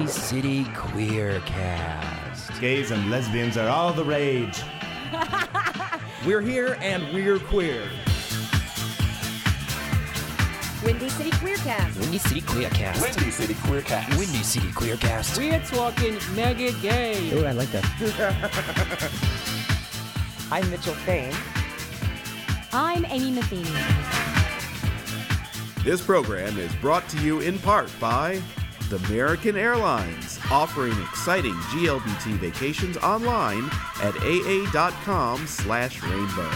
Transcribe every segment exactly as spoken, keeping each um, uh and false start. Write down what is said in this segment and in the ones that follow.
Windy City Queercast. Gays and lesbians are all the rage. We're here and we're queer. Windy City Queercast. Windy City Queercast. Windy City Queercast. Windy City Queercast. We're talking mega gay. Oh, I like that. I'm Mitchell Fain. I'm Amy Matheny. This program is brought to you in part by the American Airlines, offering exciting G L B T vacations online at aa.com slash rainbow.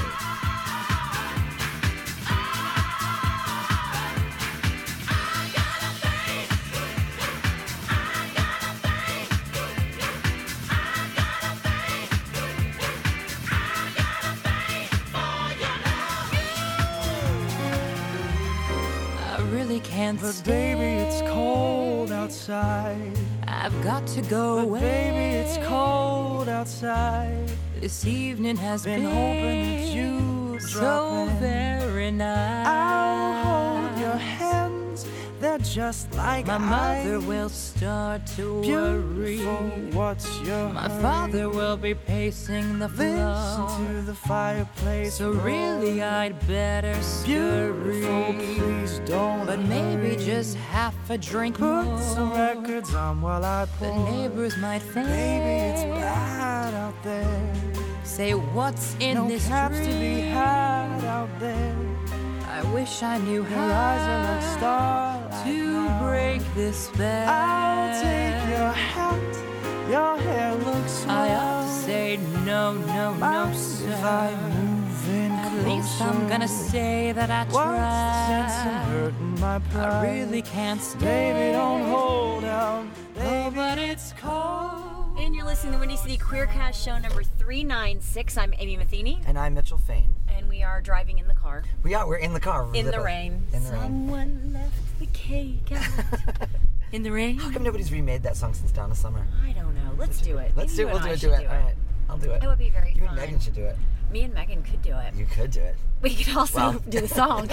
Can't but stay. Baby, it's cold outside. I've got to go but away. Baby, it's cold outside. This evening has been, been hoping that you so very nice. I'll hold your hands. They're just like my eyes. mother will start to Beautiful, worry. What's your My hurry? father will be pacing the floor. Listen to the fireplace. So roar. really, I'd better scurry. Beautiful, please don't. But hurry. maybe just half a drink Put more. some records on while I pour. The neighbors might think. Baby, it's bad out there. Say what's in no this caps dream? to be had out there. I wish I knew Your how eyes are like starlight to now. break this spell. I'll take your hat. Your hair looks swell. I ought to say no, no, Mind no, sir. if I move in At closer? least I'm gonna say that I What's the sense in tried. hurting my pride? I really can't stay. Baby, don't hold out. Baby, Oh, but it's cold. And you're listening to Windy City Queercast show number three ninety-six. I'm Amy Matheny. And I'm Mitchell Fain. And we are driving in the car. We are, we're in the car. In the Zip it. rain. In the rain. Someone left the cake out. In the rain? How come nobody's remade that song since Donna Summer? I don't know. Let's do it. Let's Maybe do it. you We'll and do I it. should Do it. All right. I'll do it. It would be very You fun. and Megan should do it. Me and Megan could do it. You could do it. We could also Well. do the song.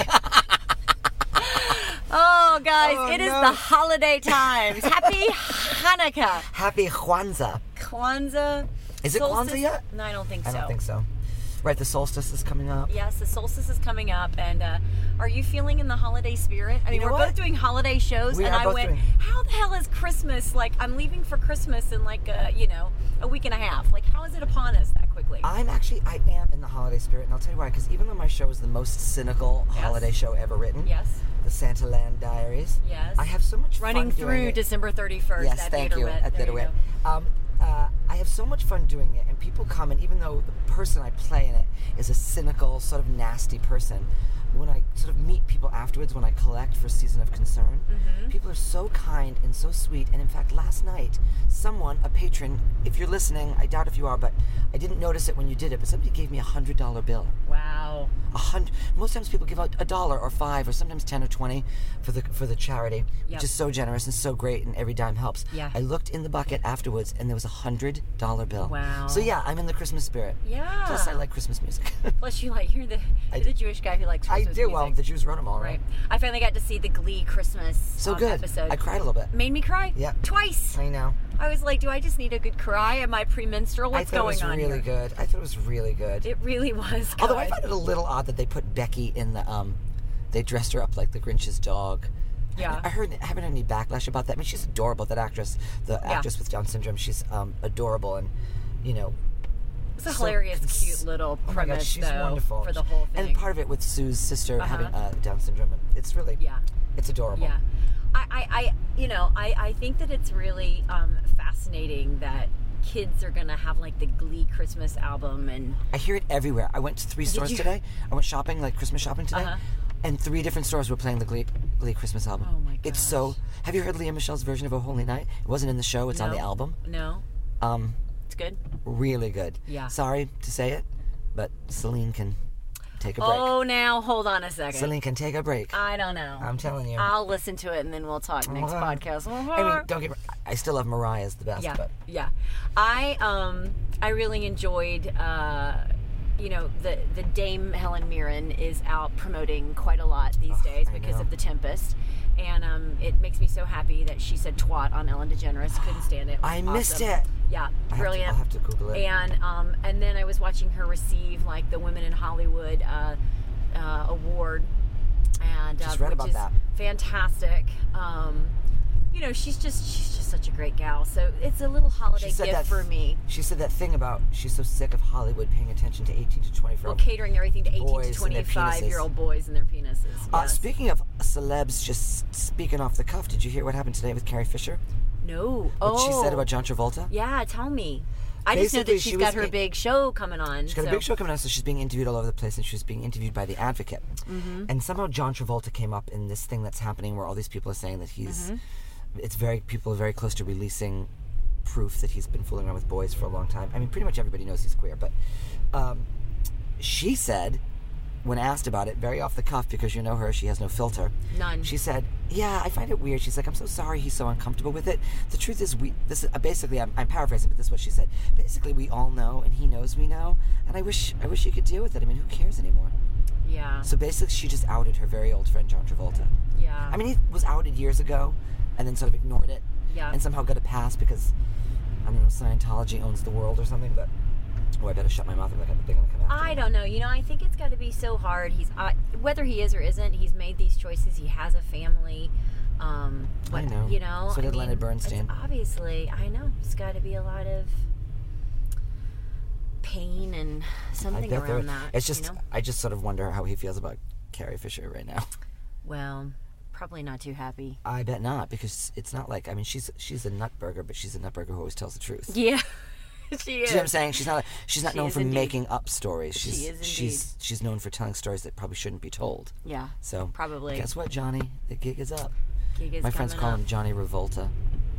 Oh, guys, Oh, it is no. the holiday times. Happy Hanukkah. Happy Kwanzaa. Kwanzaa. Is it solstice- Kwanzaa yet? No, I don't think I so. don't think so. Right, the solstice is coming up. Yes, the solstice is coming up, and uh, are you feeling in the holiday spirit? I mean, know we're what? both doing holiday shows, We and are I both went, doing- "How the hell is Christmas? Like, I'm leaving for Christmas in like a, you know, a week and a half. Like, how is it upon us that quickly?" I'm actually, I am in the holiday spirit, and I'll tell you why. Because even though my show is the most cynical Yes. holiday show ever written, Yes. the Santa Land Diaries, Yes. I have so much Running fun doing through it. December thirty-first Yes, at thank Theater you, Wit. at There Theater you Wit. go. Um, uh, I have so much fun doing it, and people come, and even though the person I play in it is a cynical, sort of nasty person, when I sort of meet people afterwards, when I collect for Season of Concern, Mm-hmm. people are so kind and so sweet. And in fact, last night, someone, a patron, if you're listening, I doubt if you are, but I didn't notice it when you did it, but somebody gave me a hundred dollar bill. Wow. A hundred. Most times people give out a dollar or five or sometimes ten or twenty for the for the charity, Yep. which is so generous and so great, and every dime helps. Yeah. I looked in the bucket afterwards, and there was a hundred dollar bill. Wow. So yeah, I'm in the Christmas spirit. Yeah. Plus, I like Christmas music. Plus, you like you're the I you're the do. Jewish guy who likes I Christmas do. music. Well, the Jews run them all, Right. right? I finally got to see the Glee Christmas So um, good. episode. I cried a little bit. Made me cry. Yeah. Twice. I know. I was like, do I just need a good cry? Am I premenstrual? What's I thought going it was on really here? good. I thought it was really good. It really was good. Although I found it a little odd that they put Becky in the um, they dressed her up like the Grinch's dog. Yeah. I heard I haven't heard any backlash about that. I mean, she's adorable. That actress, the Yeah. actress with Down syndrome, she's um, adorable, and you know, It's a so- hilarious, it's- cute little oh my God, premise, she's though, wonderful. for the whole thing. And part of it with Sue's sister Uh-huh. having uh, Down syndrome, it's really, Yeah. it's adorable. Yeah. I, I, I you know, I, I think that it's really um, fascinating that kids are going to have, like, the Glee Christmas album, and I hear it everywhere. I went to three stores you? today. I went shopping, like Christmas shopping today, Uh-huh. and three different stores were playing the Glee, Glee Christmas album. Oh my It's so. gosh. Have you heard Leah Michelle's version of "O Holy Night"? It wasn't in the show. It's on the No. album. no, Um, it's good. really good. Yeah. Sorry to say it, but Celine can take a break. Oh, now, hold on a second. Celine can take a break. I don't know. I'm telling you. I'll listen to it, and then we'll talk next Uh-huh. podcast. I mean, don't get. me- I still love Mariah's the best, Yeah, but yeah. I um I really enjoyed uh you know, the, the Dame Helen Mirren is out promoting quite a lot these Ugh, days I because know. of The Tempest. And um, it makes me so happy that she said twat on Ellen DeGeneres. Couldn't stand it. It was I missed awesome. it. Yeah, I have brilliant. To, I'll have to Google it. And um, and then I was watching her receive like the Women in Hollywood uh, uh, award, and uh, Just read which about is that. fantastic. Um, you know, she's just she's just such a great gal. So it's a little holiday She said gift that- for me. She said that thing about she's so sick of Hollywood paying attention to eighteen to twenty-four. Well, catering everything to eighteen boys to and their twenty-five year old penises. boys and their penises. Uh, Yes. speaking of celebs, just speaking off the cuff, did you hear what happened today with Carrie Fisher? no. What oh, she said about John Travolta? Yeah, tell me. I just know Basically, that she she's was got her in- big show coming on. She's got so. a big show coming out, so she's being interviewed all over the place, and she was being interviewed by The Advocate. Mm-hmm. And somehow John Travolta came up in this thing that's happening where all these people are saying that he's, it's very, people are very close to releasing proof that he's been fooling around with boys for a long time. I mean, pretty much everybody knows he's queer, but um, she said, when asked about it, very off the cuff, because you know her, she has no filter. None. She said, yeah, I find it weird. She's like, I'm so sorry he's so uncomfortable with it. The truth is, we, this is, uh, basically, I'm, I'm paraphrasing, but this is what she said. Basically, we all know, and he knows we know, and I wish, I wish you could deal with it. I mean, who cares anymore? Yeah. So basically, she just outed her very old friend, John Travolta. yeah. I mean, he was outed years ago, and then sort of ignored it, Yeah. and somehow got a pass because, I don't know, Scientology owns the world or something, but, oh, I better shut my mouth. I'm like, they're going to come after I me. don't know. You know, I think it's got to be so hard. He's uh, whether he is or isn't. He's made these choices. He has a family. Um, I what- know. You know. So I did mean, Leonard Bernstein. it's obviously, I know. It's got to be a lot of pain and I something bet there- around that. It's just, you know? I just sort of wonder how he feels about Carrie Fisher right now. Well, probably not too happy. I bet not, because it's not like, I mean, she's she's a nutburger, but she's a nutburger who always tells the truth. Yeah, she is. Do you know what I'm saying? She's not she's not She known is for indeed. making up stories. She's She is indeed. she's she's known for telling stories that probably shouldn't be told. Yeah, So probably. guess what, Johnny? The gig is up. Gig is My friends coming call up. him Johnny Revolta.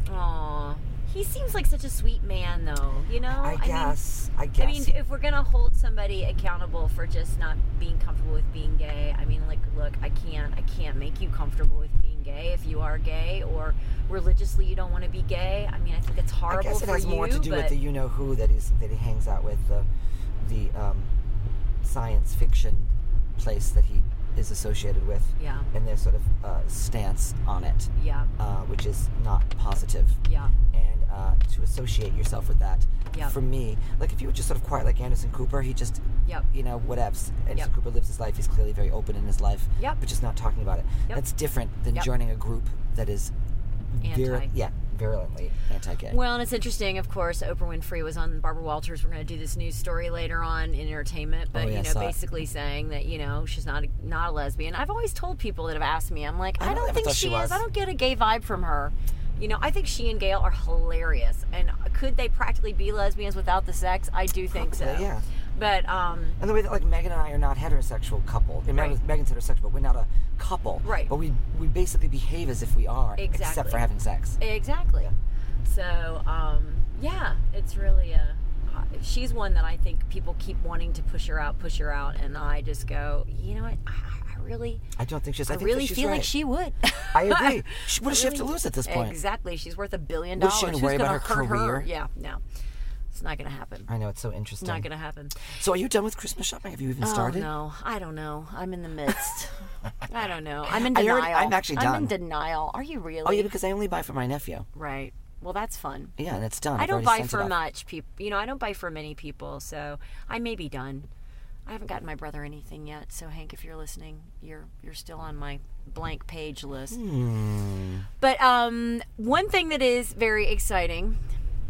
Aw, he seems like such a sweet man, though. You know, I mean, guess. I, guess. I mean, if we're gonna hold somebody accountable for just not being comfortable with being gay, I mean, like, look, I can't, I can't make you comfortable with being gay if you are gay or religiously you don't want to be gay. I mean, I think it's I horrible guess it for has you. more to do but with the you know who that he's that he hangs out with, the the um, science fiction place that he is associated with, yeah, and their sort of uh, stance on it, yeah, uh, which is not positive. yeah, And uh, to associate yourself with that, Yep. for me, like if you were just sort of quiet like Anderson Cooper, he just, yep, you know, whatevs. Anderson Yep. Cooper lives his life. He's clearly very open in his life, Yep. but just not talking about it. Yep. That's different than Yep. joining a group that is, vir- Anti. yeah, virulently anti-gay. Well, and it's interesting, of course, Oprah Winfrey was on Barbara Walters. We're going to do this news story later on in entertainment, but, Oh, yeah, I you know, saw it. basically saying that, you know, she's not a, not a lesbian. I've always told people that have asked me, I'm like, I I, don't don't ever think thought she she is. was. I don't get a gay vibe from her. You know, I think she and Gail are hilarious. And could they practically be lesbians without the sex? I do think so. Probably, yeah. But, um, And the way that like Megan and I are not heterosexual couple. I mean, Right. Megan's heterosexual, but we're not a couple. Right. But we we basically behave as if we are, except Exactly. for having sex. exactly. Yeah. So, um, yeah, it's really a. She's one that I think people keep wanting to push her out, push her out, and I just go, you know what? I, I really, I don't think she's. I, I, think really that she's feel right. like she would. I agree. She- what I does she have to really- lose at this point? Exactly. She's worth a billion What dollars. is she gonna Who's worry about gonna her hurt career? Yeah, no, it's not going to happen. I know it's so It's interesting. not going to happen. So are you done with Christmas shopping? Have you even started? Oh no, I don't know. I'm in the midst. I don't know. I'm in I denial. already- I'm actually I'm in done. denial. Are you really? Oh yeah, because I only buy for my nephew. Right. Well, that's fun. Yeah, and it's done. I I've don't already buy sent for it off. much people. You know, I don't buy for many people, so I may be done. I haven't gotten my brother anything yet. So Hank, if you're listening, you're you're still on my blank page list. Hmm. But um, one thing that is very exciting.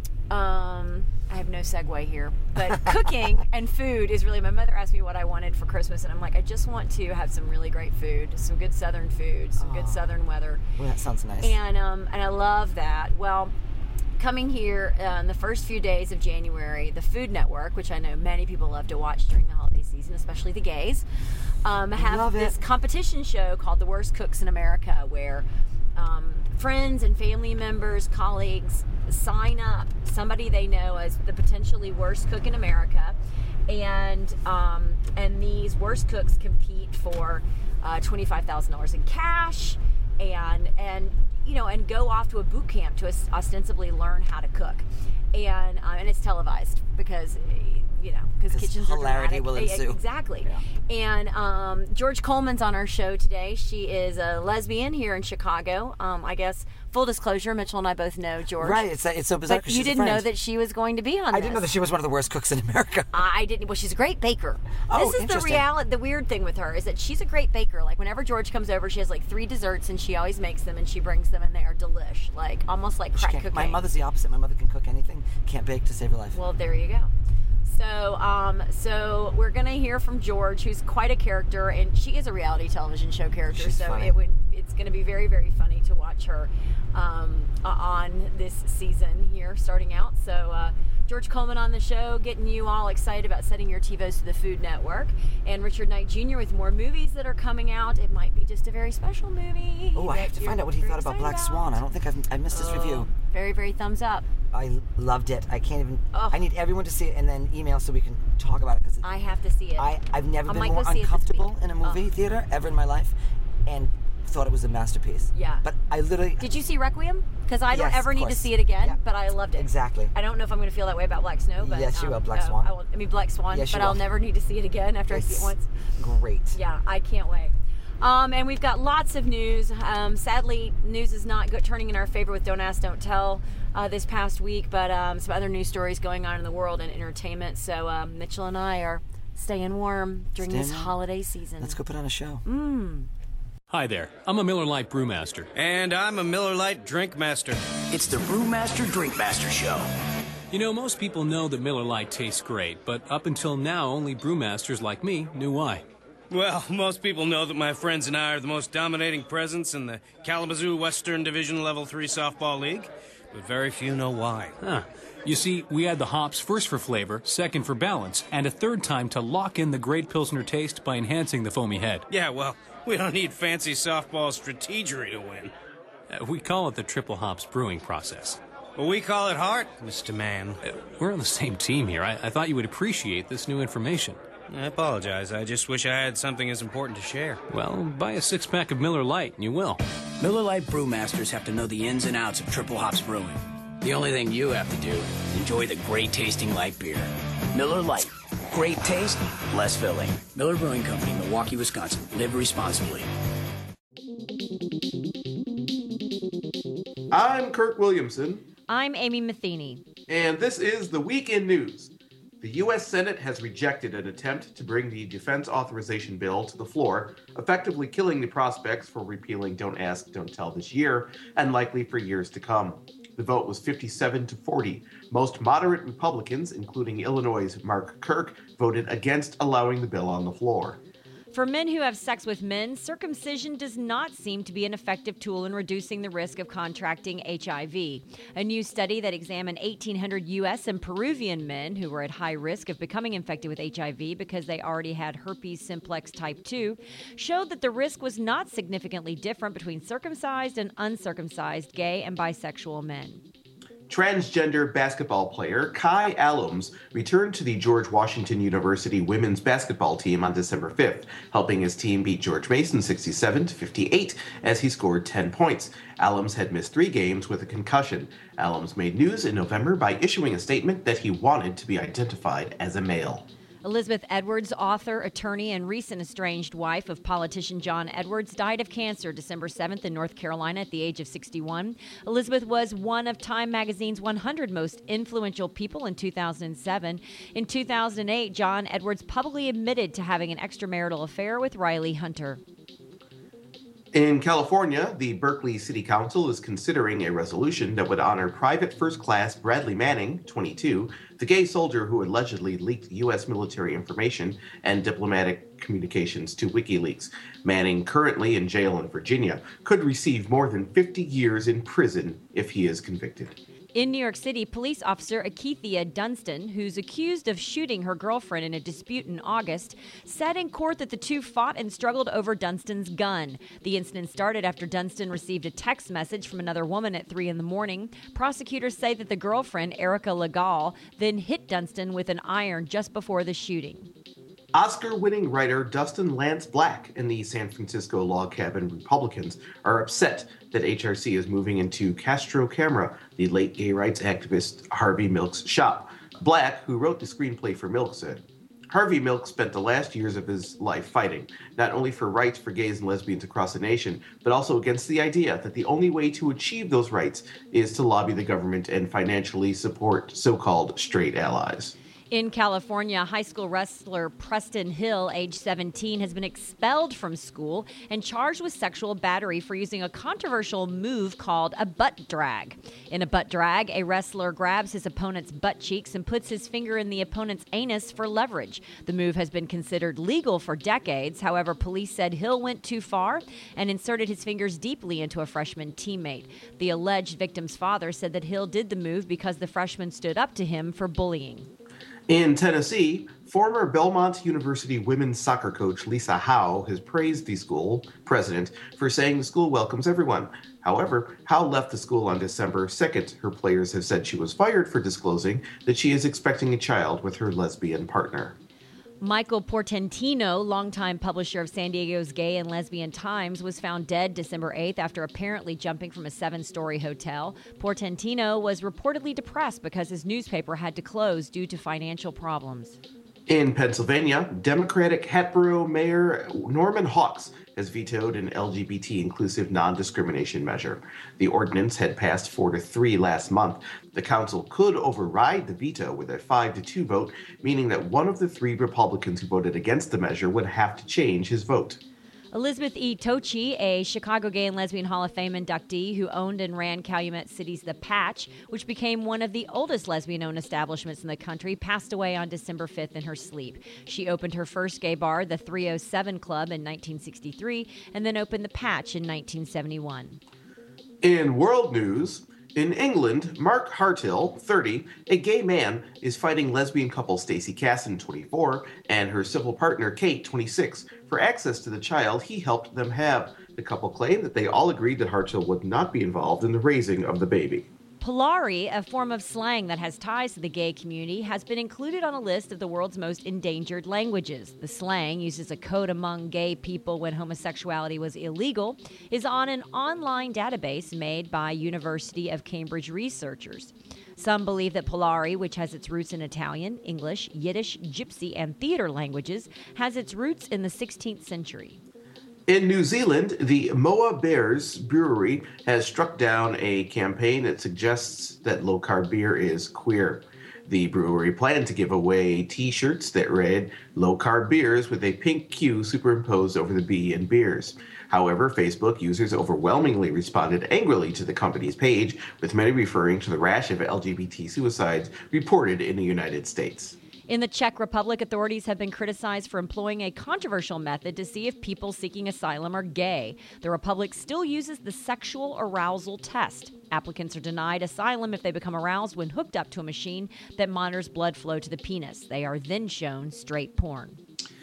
Um, I have no segue here, but cooking and food is really. My mother asked me what I wanted for Christmas, and I'm like, I just want to have some really great food, some good Southern food, some good Southern weather. Well, that sounds nice. And um, and I love that. Well, coming here uh, in the first few days of January, the Food Network, which I know many people love to watch during the holiday season, especially the gays, um, have Love it. this competition show called The Worst Cooks in America, where um, friends and family members, colleagues sign up somebody they know as the potentially worst cook in America, and um, and these worst cooks compete for uh, twenty-five thousand dollars in cash, and and you know, and go off to a boot camp to ostensibly learn how to cook, and uh, and it's televised because you know, because 'Cause kitchens are hilarity dramatic. will Eh, ensue. Exactly. And um, George Coleman's on our show today. She is a lesbian here in Chicago. Um, I guess, full disclosure, Mitchell and I both know George. Right, it's it's so bizarre. But 'cause you she's a didn't know friend. that she was going to be on I didn't know that this. she was one of the worst cooks in America. I didn't. Well, she's a great baker. Oh, this is the interesting. reality. The weird thing with her is that she's a great baker. Like whenever George comes over, she has like three desserts, and she always makes them, and she brings them, and they are delish, like almost like She crack can't- cooking. my mother's the opposite. My mother can cook anything, can't bake to save her life. Well, there you go. So, um, so we're gonna hear from George, who's quite a character, and she is a reality television show character. She's so funny. it would, it's gonna be very, very funny to watch her um, uh, on this season here, starting out. So, uh, George Coleman on the show, getting you all excited about setting your TiVos to the Food Network, and Richard Knight Junior with more movies that are coming out. It might be just a very special movie. Oh, I that have to you're find out what he very thought about excited Black Swan. I don't think I've I missed his Oh, review. Very, very thumbs up. I loved it. I can't even. Ugh. I need everyone to see it and then email so we can talk about it because I have to see it. I I've never I been might more go see it this uncomfortable week. in a movie Ugh. theater ever in my life, and thought it was a masterpiece. Yeah. But I literally. Did you see Requiem? Because I don't Yes, ever of need to course. see it again, Yeah. but I loved it. Exactly. I don't know if I'm going to feel that way about Black Snow, but Yes, you um, will, Black uh, Swan. I, will, I mean Black Swan, Yes, but you I'll will. never need to see it again after I see it It's once. great. Yeah, I can't wait. Um, and we've got lots of news. Um, sadly, news is not go- turning in our favor with Don't Ask, Don't Tell uh, this past week, but um, some other news stories going on in the world and entertainment. So um, Mitchell and I are staying warm during Staying this warm. holiday season. Let's go put on a show. Mm. Hi there, I'm a Miller Lite Brewmaster. And I'm a Miller Lite Drink Master. It's the Brewmaster Drink Master Show. You know, most people know that Miller Lite tastes great, but up until now, only brewmasters like me knew why. Well, most people know that my friends and I are the most dominating presence in the Kalamazoo Western Division Level three Softball League, but very few know why. Huh. You see, we add the hops first for flavor, second for balance, and a third time to lock in the great Pilsner taste by enhancing the foamy head. Yeah, well, we don't need fancy softball strategery to win. Uh, we call it the triple hops brewing process. Well, we call it heart, Mister Man. Uh, we're on the same team here. I, I thought you would appreciate this new information. I apologize. I just wish I had something as important to share. Well, buy a six-pack of Miller Lite and you will. Miller Lite Brewmasters have to know the ins and outs of triple hops brewing. The only thing you have to do is enjoy the great tasting light beer. Miller Lite. Great taste, less filling. Miller Brewing Company, Milwaukee, Wisconsin. Live responsibly. I'm Kirk Williamson, I'm Amy Matheny. and this is the Week in News. The U S Senate has rejected an attempt to bring the Defense Authorization Bill to the floor, effectively killing the prospects for repealing Don't Ask, Don't Tell this year, and likely for years to come. The vote was fifty-seven to forty. Most moderate Republicans, including Illinois' Mark Kirk, voted against allowing the bill on the floor. For men who have sex with men, circumcision does not seem to be an effective tool in reducing the risk of contracting H I V. A new study that examined eighteen hundred U S and Peruvian men who were at high risk of becoming infected with H I V because they already had herpes simplex type two showed that the risk was not significantly different between circumcised and uncircumcised gay and bisexual men. Transgender basketball player Kai Allums returned to the George Washington University women's basketball team on December fifth, helping his team beat George Mason sixty-seven to fifty-eight as he scored ten points. Allums had missed three games with a concussion. Allums made news in November by issuing a statement that he wanted to be identified as a male. Elizabeth Edwards, author, attorney, and recent estranged wife of politician John Edwards, died of cancer December seventh in North Carolina at the age of sixty-one. Elizabeth was one of Time magazine's one hundred most influential people in two thousand seven. In two thousand eight, John Edwards publicly admitted to having an extramarital affair with Riley Hunter. In California, the Berkeley City Council is considering a resolution that would honor Private First Class Bradley Manning, twenty-two, the gay soldier who allegedly leaked U S military information and diplomatic communications to WikiLeaks. Manning, currently in jail in Virginia, could receive more than fifty years in prison if he is convicted. In New York City, police officer Akithia Dunstan, who's accused of shooting her girlfriend in a dispute in August, said in court that the two fought and struggled over Dunstan's gun. The incident started after Dunstan received a text message from another woman at three in the morning. Prosecutors say that the girlfriend, Erica Legal, then hit Dunstan with an iron just before the shooting. Oscar-winning writer Dustin Lance Black and the San Francisco Log Cabin Republicans are upset that H R C is moving into Castro Camera, the late gay rights activist Harvey Milk's shop. Black, who wrote the screenplay for Milk, said, Harvey Milk spent the last years of his life fighting, not only for rights for gays and lesbians across the nation, but also against the idea that the only way to achieve those rights is to lobby the government and financially support so-called straight allies. In California, high school wrestler Preston Hill, age seventeen, has been expelled from school and charged with sexual battery for using a controversial move called a butt drag. In a butt drag, a wrestler grabs his opponent's butt cheeks and puts his finger in the opponent's anus for leverage. The move has been considered legal for decades. However, police said Hill went too far and inserted his fingers deeply into a freshman teammate. The alleged victim's father said that Hill did the move because the freshman stood up to him for bullying. In Tennessee, former Belmont University women's soccer coach Lisa Howe has praised the school president for saying the school welcomes everyone. However, Howe left the school on December second. Her players have said she was fired for disclosing that she is expecting a child with her lesbian partner. Michael Portantino, longtime publisher of San Diego's Gay and Lesbian Times, was found dead December eighth after apparently jumping from a seven-story hotel. Portantino was reportedly depressed because his newspaper had to close due to financial problems. In Pennsylvania, Democratic Hatboro Mayor Norman Hawks has vetoed an L G B T inclusive non-discrimination measure. The ordinance had passed four to three last month. The council could override the veto with a five to two vote, meaning that one of the three Republicans who voted against the measure would have to change his vote. Elizabeth E. Tochi, a Chicago Gay and Lesbian Hall of Fame inductee who owned and ran Calumet City's The Patch, which became one of the oldest lesbian-owned establishments in the country, passed away on December fifth in her sleep. She opened her first gay bar, the three oh seven Club, in nineteen sixty-three, and then opened The Patch in nineteen seventy-one. In world news, in England, Mark Hartill, thirty, a gay man, is fighting lesbian couple Stacey Casson, twenty-four, and her civil partner Kate, twenty-six, for access to the child he helped them have. The couple claimed that they all agreed that Hartill would not be involved in the raising of the baby. Polari, a form of slang that has ties to the gay community, has been included on a list of the world's most endangered languages. The slang, used as a code among gay people when homosexuality was illegal, is on an online database made by University of Cambridge researchers. Some believe that Polari, which has its roots in Italian, English, Yiddish, Gypsy, and theater languages, has its roots in the sixteenth century. In New Zealand, the Moa Bears Brewery has struck down a campaign that suggests that low-carb beer is queer. The brewery planned to give away T-shirts that read "Low-carb beers" with a pink Q superimposed over the B in beers. However, Facebook users overwhelmingly responded angrily to the company's page, with many referring to the rash of L G B T suicides reported in the United States. In the Czech Republic, authorities have been criticized for employing a controversial method to see if people seeking asylum are gay. The republic still uses the sexual arousal test. Applicants are denied asylum if they become aroused when hooked up to a machine that monitors blood flow to the penis. They are then shown straight porn.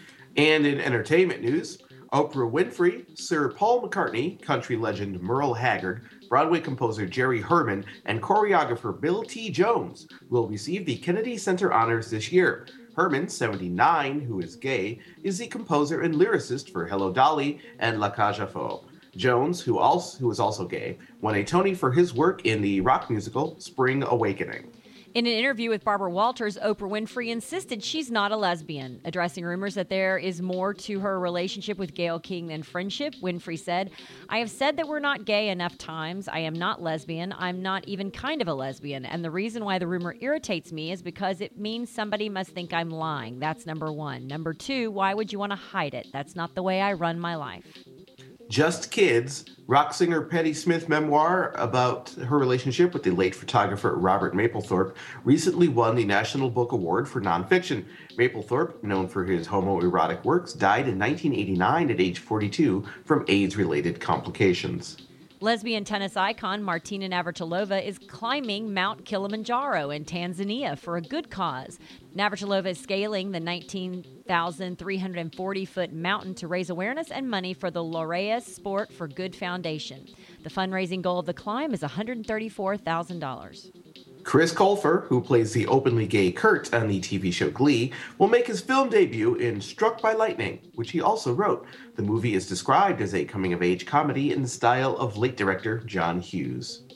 And in entertainment news, Oprah Winfrey, Sir Paul McCartney, country legend Merle Haggard, Broadway composer Jerry Herman, and choreographer Bill T. Jones will receive the Kennedy Center honors this year. Herman, seventy-nine, who is gay, is the composer and lyricist for Hello Dolly and La Cage aux Folles. Jones, who, also, who is also gay, won a Tony for his work in the rock musical Spring Awakening. In an interview with Barbara Walters, Oprah Winfrey insisted she's not a lesbian. Addressing rumors that there is more to her relationship with Gayle King than friendship, Winfrey said, "I have said that we're not gay enough times. I am not lesbian. I'm not even kind of a lesbian. And the reason why the rumor irritates me is because it means somebody must think I'm lying. That's number one. Number two, why would you want to hide it? That's not the way I run my life." Just Kids, rock singer Patti Smith memoir about her relationship with the late photographer Robert Mapplethorpe, recently won the National Book Award for nonfiction. Mapplethorpe, known for his homoerotic works, died in nineteen eighty-nine at age forty-two from AIDS-related complications. Lesbian tennis icon Martina Navratilova is climbing Mount Kilimanjaro in Tanzania for a good cause. Navratilova is scaling the nineteen thousand three hundred forty foot mountain to raise awareness and money for the Laureus Sport for Good Foundation. The fundraising goal of the climb is one hundred thirty-four thousand dollars. Chris Colfer, who plays the openly gay Kurt on the T V show Glee, will make his film debut in Struck by Lightning, which he also wrote. The movie is described as a coming-of-age comedy in the style of late director John Hughes.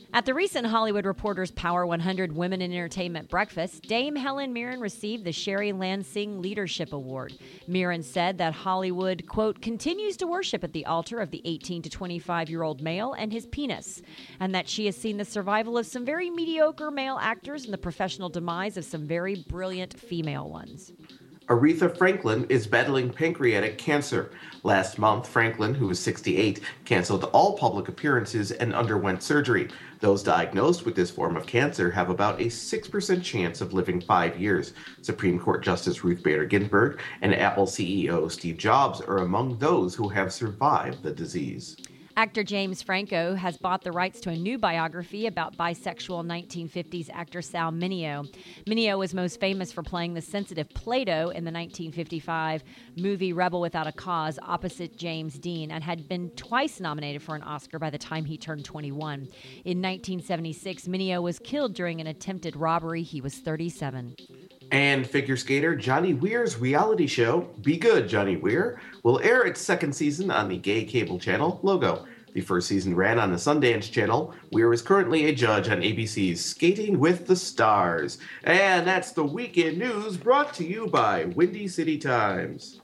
At the recent Hollywood Reporter's Power one hundred Women in Entertainment breakfast, Dame Helen Mirren received the Sherry Lansing Leadership Award. Mirren said that Hollywood, quote, continues to worship at the altar of the eighteen to twenty-five-year-old male and his penis, and that she has seen the survival of some very mediocre male actors and the professional demise of some very brilliant female ones. Aretha Franklin is battling pancreatic cancer. Last month, Franklin, who was sixty-eight, canceled all public appearances and underwent surgery. Those diagnosed with this form of cancer have about a six percent chance of living five years. Supreme Court Justice Ruth Bader Ginsburg and Apple C E O Steve Jobs are among those who have survived the disease. Actor James Franco has bought the rights to a new biography about bisexual nineteen fifties actor Sal Mineo. Mineo was most famous for playing the sensitive Plato in the nineteen fifty-five movie Rebel Without a Cause opposite James Dean, and had been twice nominated for an Oscar by the time he turned twenty-one. In nineteen seventy-six, Mineo was killed during an attempted robbery. He was thirty-seven. And figure skater Johnny Weir's reality show, Be Good, Johnny Weir, will air its second season on the gay cable channel Logo. The first season ran on the Sundance Channel. Weir is currently a judge on A B C's Skating with the Stars. And that's the weekend news brought to you by Windy City Times.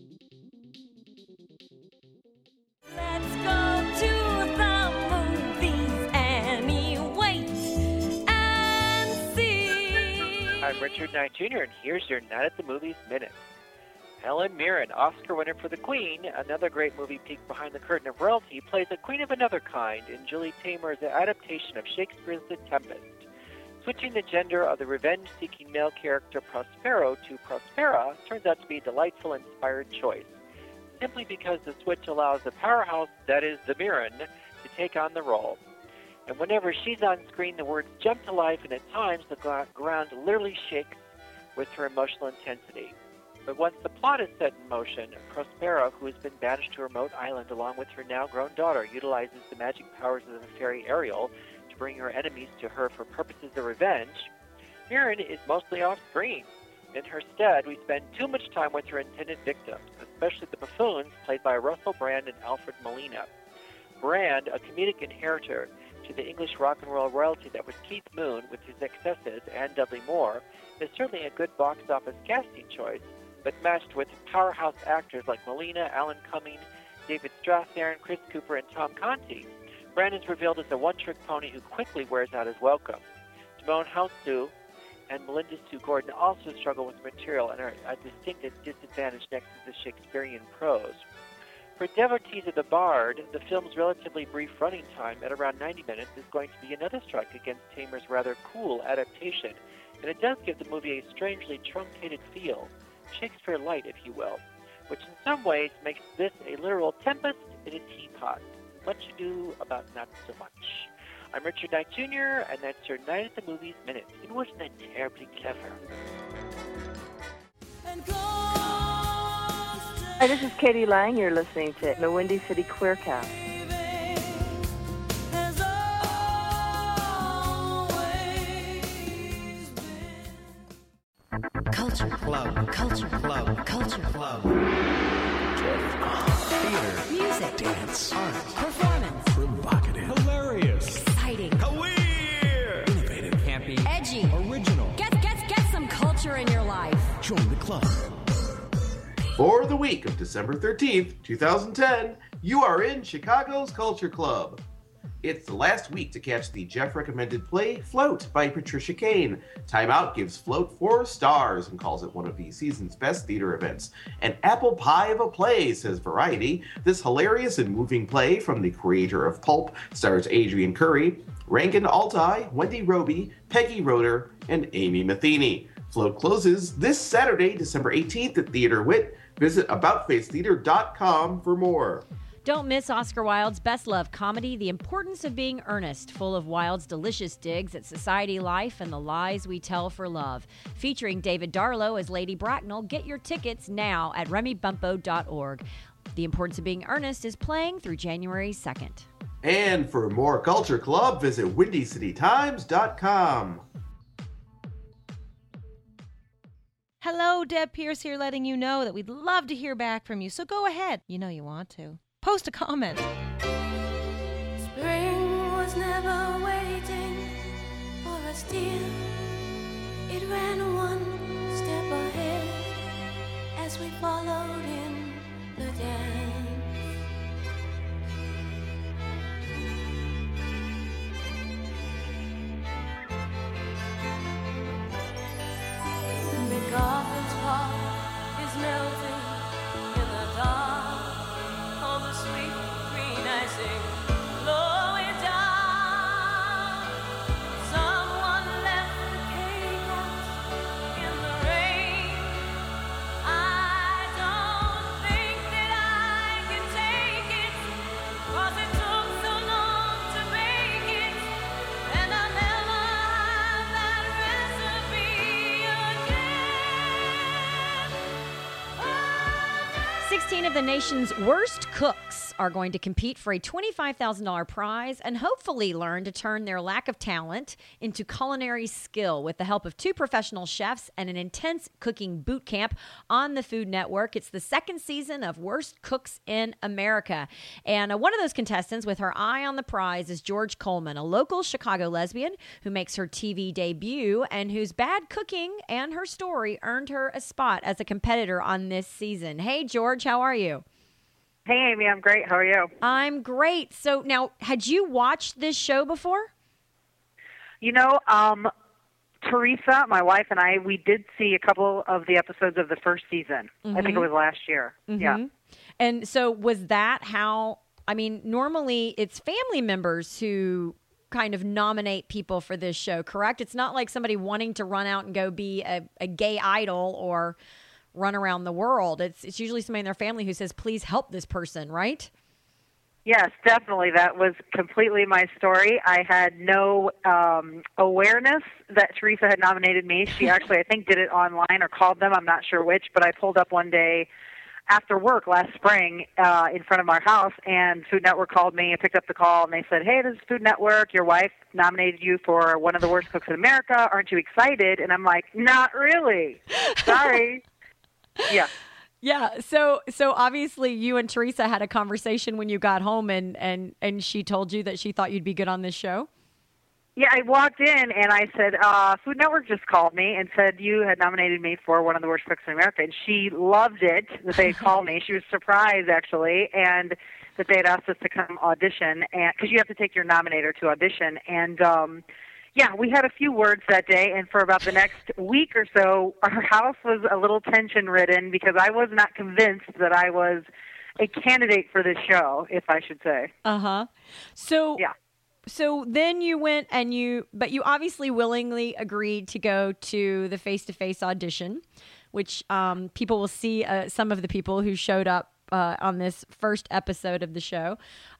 Let's go to the movies anyway and see. I'm Richard Knight Junior, and here's your Night at the Movies Minute. Helen Mirren, Oscar winner for The Queen, another great movie peek behind the curtain of royalty, plays a queen of another kind in Julie Taymor's adaptation of Shakespeare's The Tempest. Switching the gender of the revenge-seeking male character Prospero to Prospera turns out to be a delightful, inspired choice, simply because the switch allows the powerhouse that is the Mirren to take on the role. And whenever she's on screen, the words jump to life, and at times the ground literally shakes with her emotional intensity. But once the plot is set in motion, Prospera, who has been banished to a remote island along with her now-grown daughter, utilizes the magic powers of the fairy Ariel to bring her enemies to her for purposes of revenge. Mirren is mostly off-screen. In her stead, we spend too much time with her intended victims, especially the buffoons played by Russell Brand and Alfred Molina. Brand, a comedic inheritor to the English rock and roll royalty that was Keith Moon with his excesses and Dudley Moore, is certainly a good box office casting choice, but matched with powerhouse actors like Molina, Alan Cumming, David Strathairn, Chris Cooper, and Tom Conti, Brand is revealed as a one-trick pony who quickly wears out his welcome. Timon Hounsou and Melinda Sue Gordon also struggle with material and are at a distinct disadvantage next to the Shakespearean prose. For devotees of the Bard, the film's relatively brief running time at around ninety minutes is going to be another strike against Taymor's rather cool adaptation, and it does give the movie a strangely truncated feel, Shakespeare light, if you will, which in some ways makes this a literal tempest in a teapot. Much ado about not so much. I'm Richard Knight Junior, and that's your Night at the Movies Minute. It wasn't that terribly clever. Hi, this is Katie Lang. You're listening to the Windy City Queercast. Culture Club. Culture Club. Culture Club. Theater. Music. Dance. Art. Performance. Provocative. Hilarious. Exciting. Queer. Innovative. Campy. Edgy. Original. Get, get, get some culture in your life. Join the club. For the week of December thirteenth, twenty ten, you are in Chicago's Culture Club. It's the last week to catch the Jeff-recommended play Float by Patricia Kane. Time Out gives Float four stars and calls it one of the season's best theater events. An apple pie of a play, says Variety. This hilarious and moving play from the creator of Pulp stars Adrian Curry, Rankin Altai, Wendy Roby, Peggy Roeder, and Amy Matheny. Float closes this Saturday, December eighteenth at Theater Wit. Visit about face theater dot com for more. Don't miss Oscar Wilde's best love comedy, The Importance of Being Earnest, full of Wilde's delicious digs at society life and the lies we tell for love. Featuring David Darlow as Lady Bracknell, get your tickets now at remy bumpo dot org. The Importance of Being Earnest is playing through January second. And for more Culture Club, visit windy city times dot com. Hello, Deb Pierce here, letting you know that we'd love to hear back from you, so go ahead. You know you want to. Post a comment. Spring was never waiting. racing for a steal. It ran one step ahead as we followed in the dance. McGoffin's Park is melting in the dark. All the sweet green icing flowing down. Someone left the cake out in the rain. I don't think that I can take it, 'cause it took so long to make it, and I'll never have that recipe again. sixteen of the nation's worst cooks are going to compete for a twenty-five thousand dollars prize and hopefully learn to turn their lack of talent into culinary skill with the help of two professional chefs and an intense cooking boot camp on the Food Network. It's the second season of Worst Cooks in America. And uh, one of those contestants with her eye on the prize is George Coleman, a local Chicago lesbian who makes her T V debut and whose bad cooking and her story earned her a spot as a competitor on this season. Hey, George, how are you? Hey, Amy, I'm great. How are you? I'm great. So now, had you watched this show before? You know, um, Teresa, my wife, and I, we did see a couple of the episodes of the first season. I think it was last year. Yeah. Mhm. And so was that how, I mean, normally it's family members who kind of nominate people for this show, correct? It's not like somebody wanting to run out and go be a, a gay idol or run around the world. It's it's usually somebody in their family who says, please help this person, right? Yes, definitely. That was completely my story. I had no um, awareness that Teresa had nominated me. She actually, I think, did it online or called them. I'm not sure which, but I pulled up one day after work last spring uh, in front of our house, and Food Network called me. I picked up the call, and they said, hey, this is Food Network. Your wife nominated you for one of the worst cooks in America. Aren't you excited? And I'm like, not really. Sorry. Yeah. Yeah. So so obviously you and Teresa had a conversation when you got home, and, and, and she told you that she thought you'd be good on this show? Yeah, I walked in and I said, uh, Food Network just called me and said you had nominated me for one of the worst cooks in America. And she loved it that they had called me. She was surprised, actually, and that they had asked us to come audition, and because you have to take your nominator to audition. And, um, yeah, we had a few words that day, and for about the next week or so, our house was a little tension-ridden because I was not convinced that I was a candidate for this show, if I should say. Uh-huh. So, yeah. So then you went and you, but you obviously willingly agreed to go to the face-to-face audition, which um, people will see uh, some of the people who showed up uh, on this first episode of the show.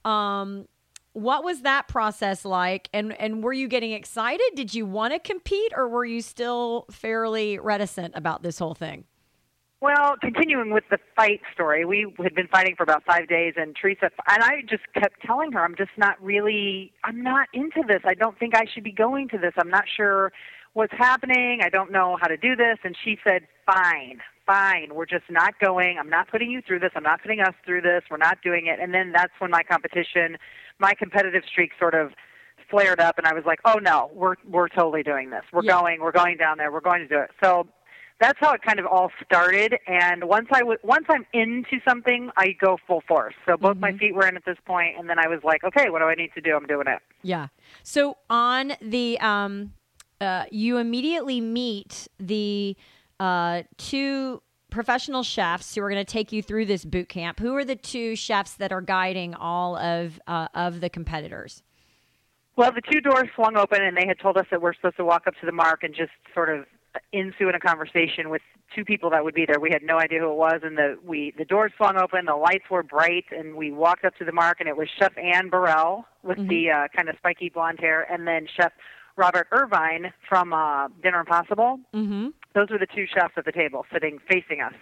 Um, what was that process like? And, and were you getting excited? Did you want to compete, or were you still fairly reticent about this whole thing? Well, continuing with the fight story, we had been fighting for about five days, and Teresa, and I just kept telling her, I'm just not really, I'm not into this. I don't think I should be going to this. I'm not sure what's happening. I don't know how to do this. And she said, fine, fine. We're just not going. I'm not putting you through this. I'm not putting us through this. We're not doing it. And then that's when my competition, my competitive streak sort of flared up, and I was like, oh, no, we're we're totally doing this. We're yeah. going. We're going down there. We're going to do it. So that's how it kind of all started. And once I w- once I'm into something, I go full force. So both mm-hmm. my feet were in at this point, and then I was like, okay, what do I need to do? I'm doing it. Yeah. So on the, um, uh, you immediately meet the uh, two professional chefs who are going to take you through this boot camp. Who are the two chefs that are guiding all of uh, of the competitors? Well, the two doors swung open, and they had told us that we're supposed to walk up to the mark and just sort of ensue in a conversation with two people that would be there. We had no idea who it was, and the we the doors swung open, the lights were bright, and we walked up to the mark, and it was Chef Ann Burrell with mm-hmm. the uh, kind of spiky blonde hair, and then Chef Robert Irvine from uh, Dinner Impossible. Mm-hmm. Those were the two chefs at the table sitting facing us.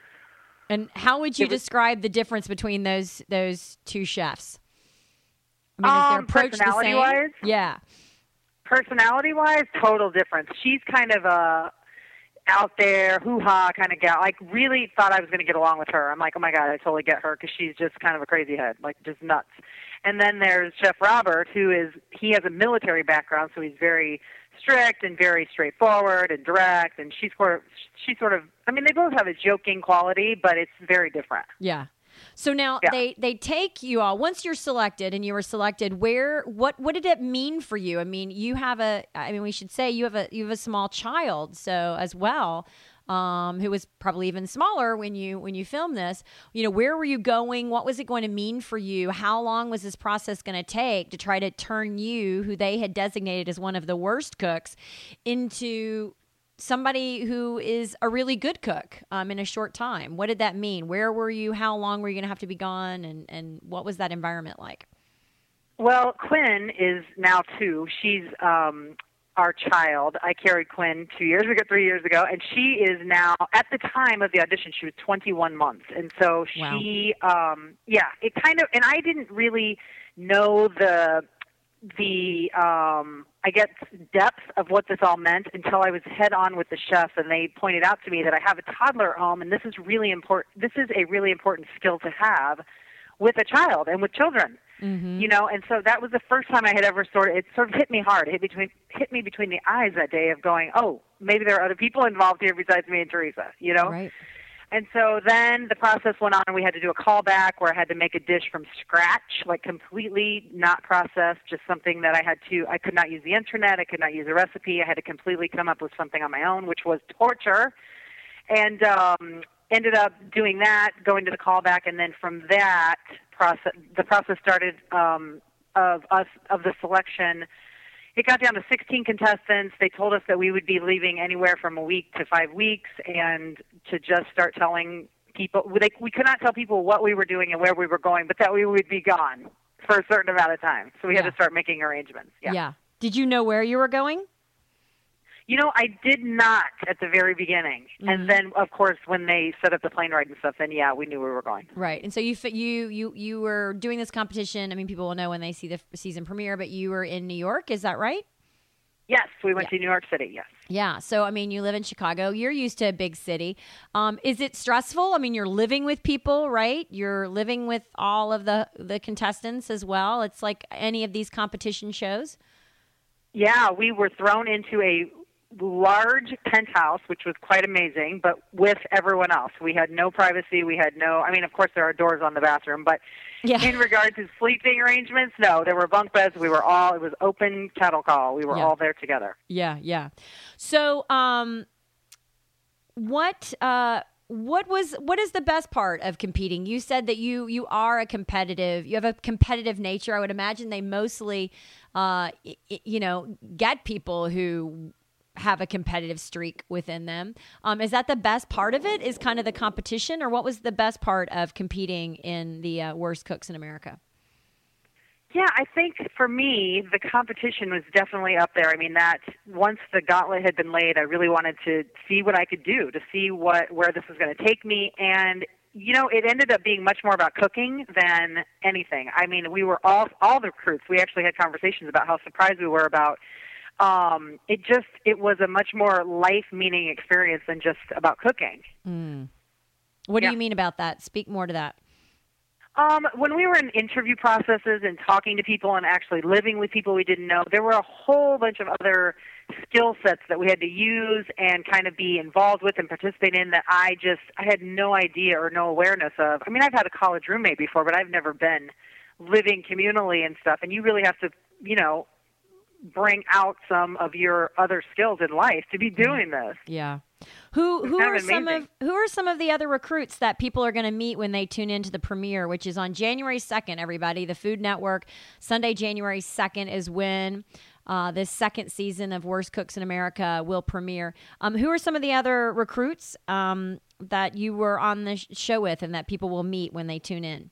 And how would you was, describe the difference between those those two chefs? I mean, um, is their approach the same? Personality-wise? Yeah. Personality-wise, total difference. She's kind of a out there, hoo-ha kind of gal. Like, really thought I was going to get along with her. I'm like, oh, my God, I totally get her because she's just kind of a crazy head, like just nuts. And then there's Chef Robert, who is, he has a military background, so he's very strict and very straightforward and direct, and she's sort of, she's sort of, I mean, they both have a joking quality, but it's very different. Yeah. So now Yeah. they, they take you all, once you're selected and you were selected, where, what, what did it mean for you? I mean, you have a, I mean, we should say you have a, you have a small child, so as well, um, who was probably even smaller when you, when you filmed this. You know, where were you going? What was it going to mean for you? How long was this process going to take to try to turn you, who they had designated as one of the worst cooks, into somebody who is a really good cook um, in a short time? What did that mean? Where were you? How long were you going to have to be gone? And, and what was that environment like? Well, Quinn is now two. She's um, our child. I carried Quinn two years ago, three years ago, and she is now, at the time of the audition, she was twenty-one months. And so she, wow. um, yeah, it kind of, and I didn't really know the, the, um, I guess, depth of what this all meant until I was head on with the chefs, and they pointed out to me that I have a toddler at home, and this is really important. This is a really important skill to have with a child and with children. Mm-hmm. You know, and so that was the first time I had ever sort of, it sort of hit me hard. It hit between hit me between the eyes that day of going, oh, maybe there are other people involved here besides me and Teresa, you know? Right. And so then the process went on, and we had to do a callback where I had to make a dish from scratch, like completely not processed, just something that I had to, I could not use the internet, I could not use a recipe, I had to completely come up with something on my own, which was torture. And um, ended up doing that, going to the callback, and then from that process, the process started um, of us, of the selection. It got down to sixteen contestants. They told us that we would be leaving anywhere from a week to five weeks, and to just start telling people, we, we could not tell people what we were doing and where we were going, but that we would be gone for a certain amount of time. So we Yeah. had to start making arrangements. Yeah. Yeah. Did you know where you were going? You know, I did not at the very beginning. Mm-hmm. And then, of course, when they set up the plane ride and stuff, then, yeah, we knew where we were going. Right. And so you fi- you you you were doing this competition. I mean, people will know when they see the f- season premiere, but you were in New York. Is that right? Yes, we went Yeah. to New York City, yes. Yeah. So, I mean, you live in Chicago. You're used to a big city. Um, is it stressful? I mean, you're living with people, right? You're living with all of the, the contestants as well. It's like any of these competition shows. Yeah, we were thrown into a large penthouse, which was quite amazing, but with everyone else. We had no privacy. We had no, I mean, of course, there are doors on the bathroom, but yeah. in regard to sleeping arrangements, no, there were bunk beds. We were all, it was open cattle call. We were Yeah. all there together. Yeah, yeah. So, um, what, uh, what was what is the best part of competing? You said that you you are a competitive. You have a competitive nature. I would imagine they mostly, uh, y- y- you know, get people who have a competitive streak within them. Um, is that the best part of it? Is kind of the competition, or what was the best part of competing in the uh, Worst Cooks in America? Yeah, I think for me, the competition was definitely up there. I mean, that once the gauntlet had been laid, I really wanted to see what I could do, to see what where this was going to take me. And, you know, it ended up being much more about cooking than anything. I mean, we were all, all the recruits, we actually had conversations about how surprised we were about um, it just, it was a much more life-meaning experience than just about cooking. Mm. What Yeah. do you mean about that? Speak more to that. Um, when we were in interview processes and talking to people and actually living with people we didn't know, there were a whole bunch of other skill sets that we had to use and kind of be involved with and participate in that I just, I had no idea or no awareness of. I mean, I've had a college roommate before, but I've never been living communally and stuff. And you really have to, you know, bring out some of your other skills in life to be doing this. Yeah. Who who kind are of some amazing. of who are some of the other recruits that people are going to meet when they tune into the premiere, which is on January second, everybody, the Food Network. Sunday, January second is when uh, this second season of Worst Cooks in America will premiere. Um, who are some of the other recruits um, that you were on the sh- show with and that people will meet when they tune in?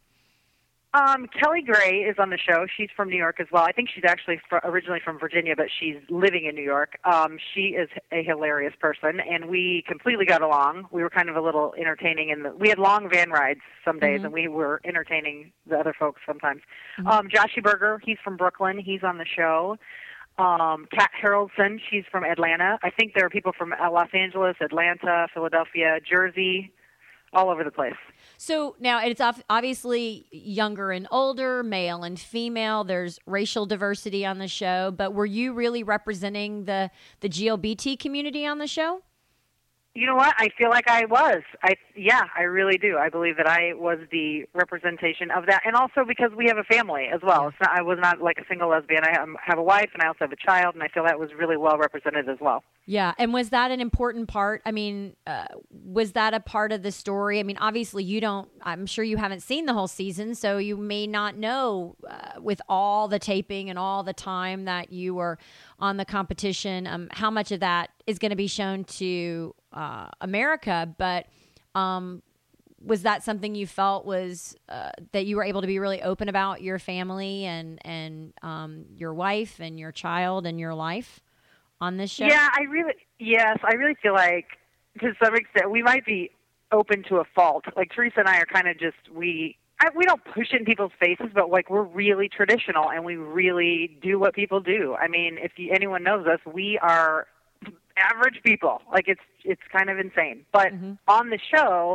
Um, Kelly Gray is on the show. She's from New York as well. I think she's actually fr- originally from Virginia, but she's living in New York. Um, she is a hilarious person, and we completely got along. We were kind of a little entertaining, and we had long van rides some days, Mhm. and we were entertaining the other folks sometimes. Mhm. Um, Joshy Berger, he's from Brooklyn. He's on the show. Um, Kat Haraldson, she's from Atlanta. I think there are people from uh, Los Angeles, Atlanta, Philadelphia, Jersey. all over the place. So now it's off- obviously younger and older, male and female. There's racial diversity on the show, but were you really representing the, the G L B T community on the show? You know what? I feel like I was. I yeah, I really do. I believe that I was the representation of that, and also because we have a family as well. It's not, I was not like a single lesbian. I have a wife, and I also have a child, and I feel that was really well represented as well. Yeah, and was that an important part? I mean, uh, was that a part of the story? I mean, obviously you don't, I'm sure you haven't seen the whole season, so you may not know uh, with all the taping and all the time that you were on the competition, um, how much of that is going to be shown to uh, America, but um, was that something you felt was uh, that you were able to be really open about your family and, and um, your wife and your child and your life on this show? Yeah, I really, yes, I really feel like to some extent we might be open to a fault. Like Teresa and I are kind of just, we, I, we don't push it in people's faces, but like we're really traditional and we really do what people do. I mean, if you, anyone knows us, we are average people. Like it's, it's kind of insane. But mm-hmm. on the show,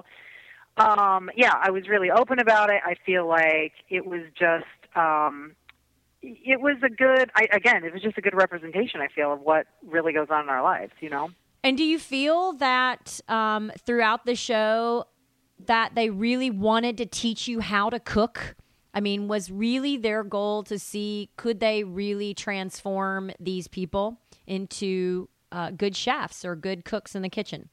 um, yeah, I was really open about it. I feel like it was just, um, it was a good, I, again, it was just a good representation, I feel, of what really goes on in our lives, you know? And do you feel that um, throughout the show that they really wanted to teach you how to cook? I mean, was really their goal to see, could they really transform these people into uh, good chefs or good cooks in the kitchen?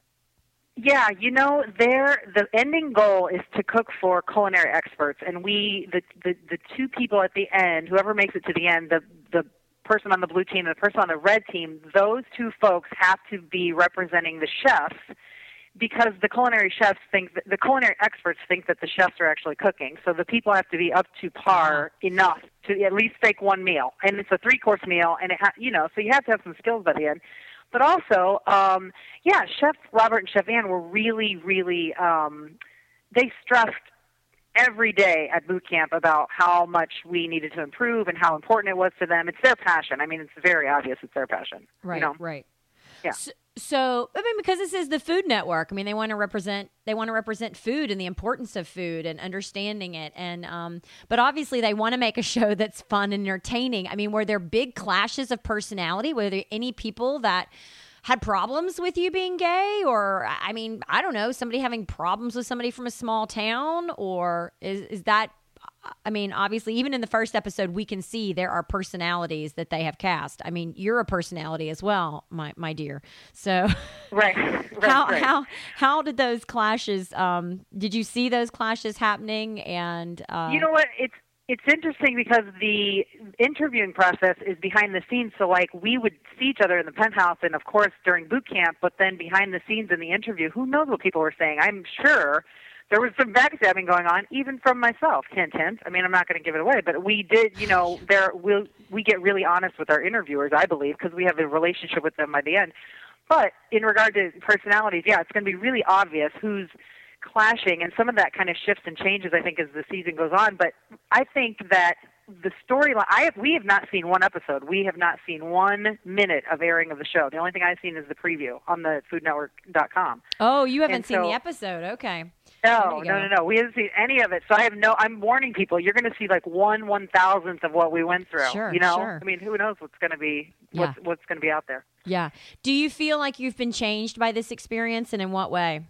Yeah, you know, their the ending goal is to cook for culinary experts, and we, the, the the two people at the end, whoever makes it to the end, the the person on the blue team and the person on the red team, those two folks have to be representing the chefs, because the culinary chefs think that, the culinary experts think that the chefs are actually cooking. So the people have to be up to par enough to at least take one meal, and it's a three course meal, and it ha- you know, so you have to have some skills by the end. But also, um, yeah, Chef Robert and Chef Ann were really, really, um, they stressed every day at boot camp about how much we needed to improve and how important it was to them. It's their passion. I mean, it's very obvious it's their passion. Right, you know? right. Yeah. So, so, I mean, because this is the Food Network, I mean, they want to represent, they want to represent food and the importance of food and understanding it. And, um, but obviously they want to make a show that's fun and entertaining. I mean, were there big clashes of personality? Were there any people that had problems with you being gay? Or, I mean, I don't know, somebody having problems with somebody from a small town? Or is, is that, I mean, obviously, even in the first episode, we can see there are personalities that they have cast. I mean, you're a personality as well, my my dear. So, right, right how right. how how did those clashes? Um, did you see those clashes happening? And uh, you know what? It's it's interesting because the interviewing process is behind the scenes. So, like, we would see each other in the penthouse, and of course during boot camp. But then behind the scenes in the interview, who knows what people were saying? I'm sure there was some backstabbing going on, even from myself. Hint, hint. I mean, I'm not going to give it away, but we did, you know, there we'll, we get really honest with our interviewers, I believe, because we have a relationship with them by the end. But in regard to personalities, yeah, it's going to be really obvious who's clashing, and some of that kind of shifts and changes, I think, as the season goes on. But I think that the storyline, I have, we have not seen one episode. We have not seen one minute of airing of the show. The only thing I've seen is the preview on the food network dot com. Oh, you haven't and seen so, the episode. Okay. No, no, no, no. We haven't seen any of it. So I have no, I'm warning people, you're going to see like one one thousandth of what we went through. Sure, you know? sure. I mean, who knows what's going to be, what's, Yeah. what's going to be out there. Yeah. Do you feel like you've been changed by this experience, and in what way?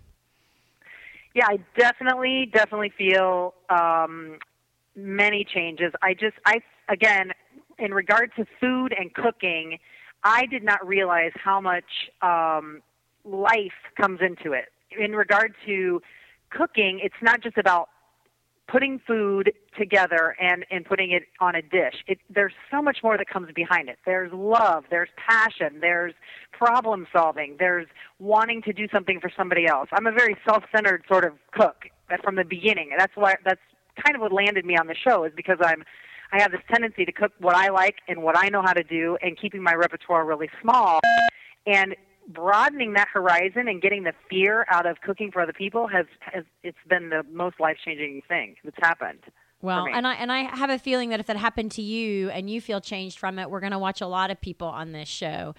Yeah, I definitely, definitely feel um, many changes. I just, I again, in regard to food and cooking, I did not realize how much um, life comes into it. In regard to cooking, it's not just about putting food together and, and putting it on a dish. It, there's so much more that comes behind it. There's love, there's passion, there's problem solving, there's wanting to do something for somebody else. I'm a very self-centered sort of cook from the beginning. That's why that's kind of what landed me on the show, is because I'm I have this tendency to cook what I like and what I know how to do, and keeping my repertoire really small. And broadening that horizon and getting the fear out of cooking for other people has, has it's been the most life-changing thing that's happened. Well, and I and I have a feeling that if that happened to you and you feel changed from it, we're going to watch a lot of people on this show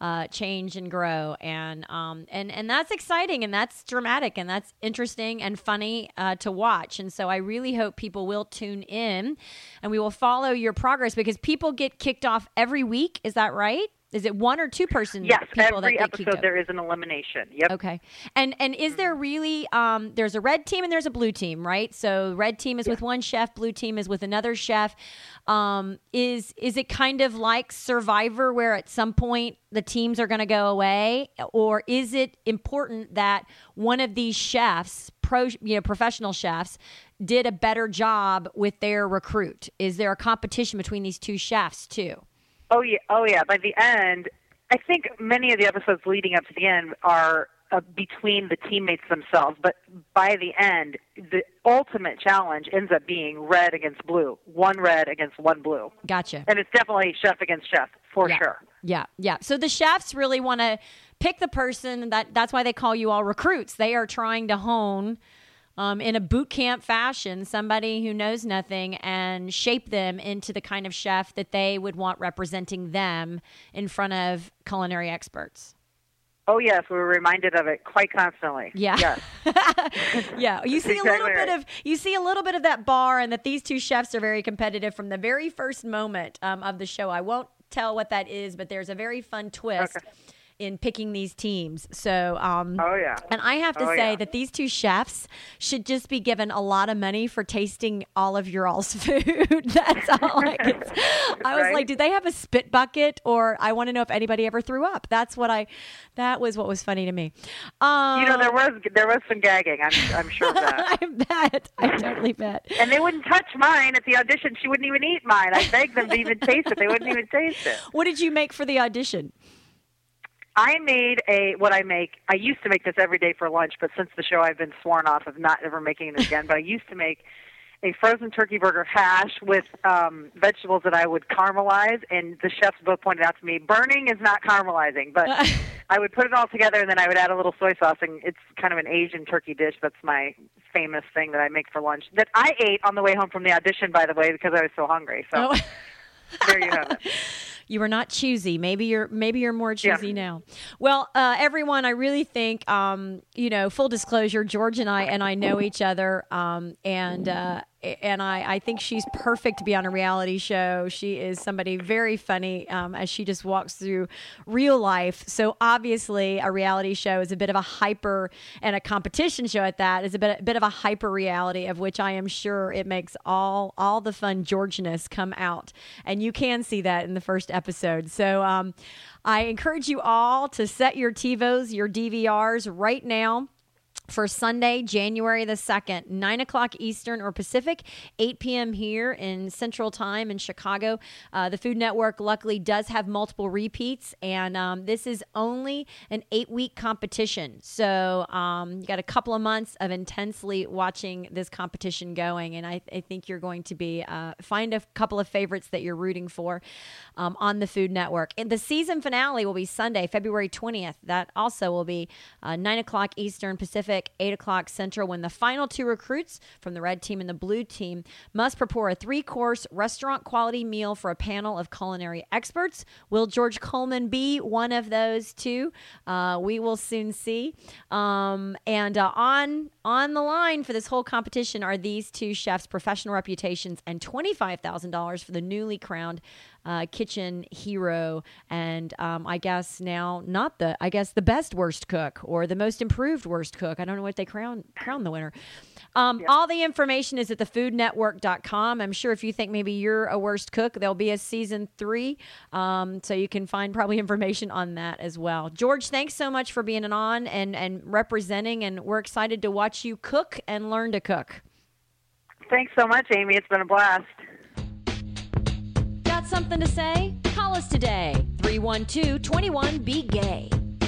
uh, change and grow. And um, and and that's exciting, and that's dramatic, and that's interesting and funny uh, to watch. And so I really hope people will tune in, and we will follow your progress, because people get kicked off every week. Is that right? Is it one or two person Yes, people every that get kicked episode off? there is an elimination. Yep. Okay. And and is there really um there's a red team and there's a blue team, right? So red team is with one chef, blue team is with another chef. Um is is it kind of like Survivor, where at some point the teams are going to go away, or is it important that one of these chefs, pro you know professional chefs, did a better job with their recruit? Is there a competition between these two chefs too? Oh yeah, oh yeah. By the end, I think many of the episodes leading up to the end are uh, between the teammates themselves. But by the end, the ultimate challenge ends up being red against blue, one red against one blue. Gotcha. And it's definitely chef against chef for yeah. sure. Yeah, yeah. So the chefs really want to pick the person that. That's why they call you all recruits. They are trying to hone. Um, in a boot camp fashion, somebody who knows nothing, and shape them into the kind of chef that they would want representing them in front of culinary experts. Oh yes, we were reminded of it quite constantly. Yeah, yes. yeah. You see Exactly a little right. bit of you see a little bit of that bar, and that these two chefs are very competitive from the very first moment um, of the show. I won't tell what that is, but there's a very fun twist. Okay. In picking these teams. So, um, oh yeah. And I have to oh, say yeah. that these two chefs should just be given a lot of money for tasting all of your all's food. That's all I could say. I was Right? like, do they have a spit bucket? Or I want to know if anybody ever threw up. That's what I, that was what was funny to me. Um, You know, there was there was some gagging. I'm I'm sure of that. I bet. I totally bet. And they wouldn't touch mine at the audition. She wouldn't even eat mine. I begged them to even taste it. They wouldn't even taste it. What did you make for the audition? I made a, what I make, I used to make this every day for lunch, but since the show I've been sworn off of not ever making it again, but I used to make a frozen turkey burger hash with um, vegetables that I would caramelize, and the chefs both pointed out to me, burning is not caramelizing, but I would put it all together, and then I would add a little soy sauce, and it's kind of an Asian turkey dish. That's my famous thing that I make for lunch, that I ate on the way home from the audition, by the way, because I was so hungry. So oh. there you have it. You were not choosy. Maybe you're maybe you're more choosy yeah. now. Well, uh, everyone, I really think, um, you know, full disclosure, George and I and I know each other, um, and uh, and I, I think she's perfect to be on a reality show. She is somebody very funny um, as she just walks through real life. So obviously, a reality show is a bit of a hyper, and a competition show at that is a bit a bit of a hyper reality, of which I am sure it makes all all the fun Georgeness come out, and you can see that in the first episode. So um, I encourage you all to set your TiVos, your D V Rs right now for Sunday, January the second, nine o'clock Eastern or Pacific, eight p.m. here in Central Time in Chicago. Uh, the Food Network luckily does have multiple repeats, and um, this is only an eight-week competition. So um, you got a couple of months of intensely watching this competition going, and I, I think you're going to be uh, find a couple of favorites that you're rooting for um, on the Food Network. And the season finale will be Sunday, February twentieth. That also will be uh, nine o'clock Eastern, Pacific, eight o'clock Central, when the final two recruits from the red team and the blue team must prepare a three-course restaurant-quality meal for a panel of culinary experts. Will George Coleman be one of those two? Uh, we will soon see. Um, and uh, on on the line for this whole competition are these two chefs' professional reputations and twenty-five thousand dollars for the newly crowned Uh, kitchen hero, and um, I guess now not the I guess the best worst cook or the most improved worst cook. I don't know what they crown crown the winner. Um, yeah. All the information is at the food network dot com. I'm sure if you think maybe you're a worst cook, there'll be a season three, um, so you can find probably information on that as well. George, thanks so much for being on and and representing, and we're excited to watch you cook and learn to cook. Thanks so much, Amy. It's been a blast. Got something to say? Call us today. three one two, two one, be gay.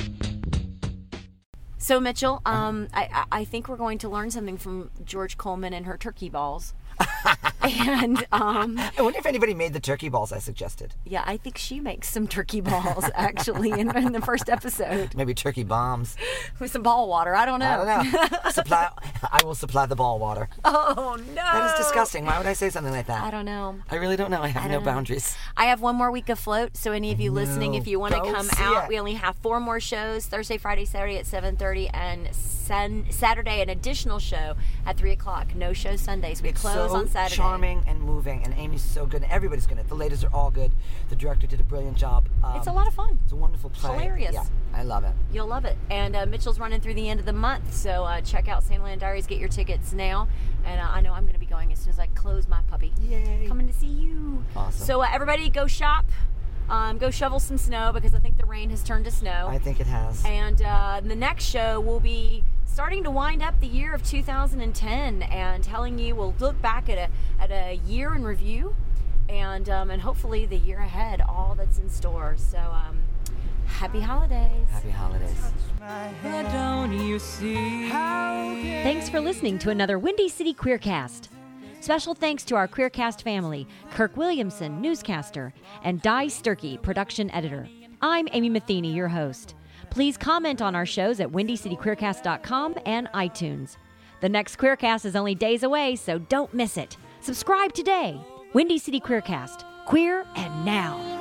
So, Mitchell, um, I, I think we're going to learn something from George Coleman and her turkey balls. And um, I wonder if anybody made the turkey balls I suggested. yeah, I think she makes some turkey balls actually in, in the first episode Maybe turkey bombs. with some ball water. I don't know. I don't know. supply. I will supply the ball water. Oh no, That is disgusting. Why would I say something like that? I don't know. I really don't know. I have I no don't know. boundaries. I have one more week afloat, so any of you listening, if you want to Go come see out, it. we only have four more shows: Thursday, Friday, Saturday at seven thirty, and sun- Saturday an additional show at three o'clock. No show Sundays. We It's close so on Saturday. charming and moving, and Amy's so good, and everybody's good. The ladies are all good. The director did a brilliant job. Um, It's a lot of fun. It's a wonderful play. Hilarious. Yeah, I love it. You'll love it. And uh, Mitchell's running through the end of the month, so uh, check out Santaland Diaries. Get your tickets now. And uh, I know I'm going to be going as soon as I close my puppy. Yay. Coming to see you. Awesome. So uh, everybody go shop. Um, go shovel some snow because I think the rain has turned to snow. I think it has. And uh, the next show will be starting to wind up the year of two thousand ten and telling you, we'll look back at a at a year in review and um, and hopefully the year ahead, all that's in store. So um, happy holidays. Happy holidays. But don't you see? Thanks for listening to another Windy City Queercast. Special thanks to our Queercast family, Kirk Williamson, newscaster, and Di Sturkey, production editor. I'm Amy Matheny, your host. Please comment on our shows at windy city queercast dot com and iTunes. The next Queercast is only days away, so don't miss it. Subscribe today. Windy City Queercast. Queer and now.